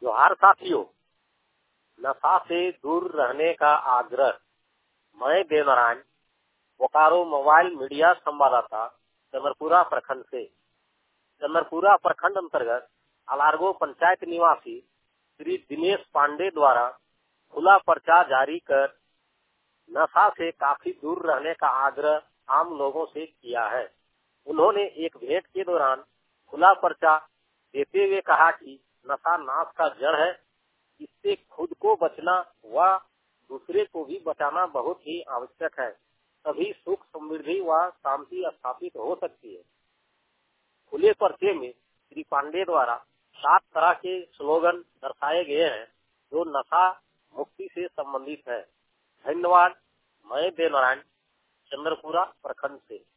जोहार साथियों, नशा से दूर रहने का आग्रह। मैं देवनारायण, बोकारो मोबाइल मीडिया संवाददाता, चंद्रपुरा प्रखंड से। चंद्रपुरा प्रखंड अंतर्गत अलारगो पंचायत निवासी श्री दिनेश पांडे द्वारा खुला पर्चा जारी कर नशा से काफी दूर रहने का आग्रह आम लोगों से किया है। उन्होंने एक भेंट के दौरान खुला पर्चा देते हुए कहा कि नशा नाश का जड़ है, इससे खुद को बचना व दूसरे को भी बचाना बहुत ही आवश्यक है, तभी सुख समृद्धि व शांति स्थापित हो सकती है। खुले पर्चे में श्री पांडे द्वारा 7 तरह के स्लोगन दर्शाए गए हैं जो नशा मुक्ति से संबंधित है। धन्यवाद। मैं देवनारायण, चंद्रपुरा प्रखंड से।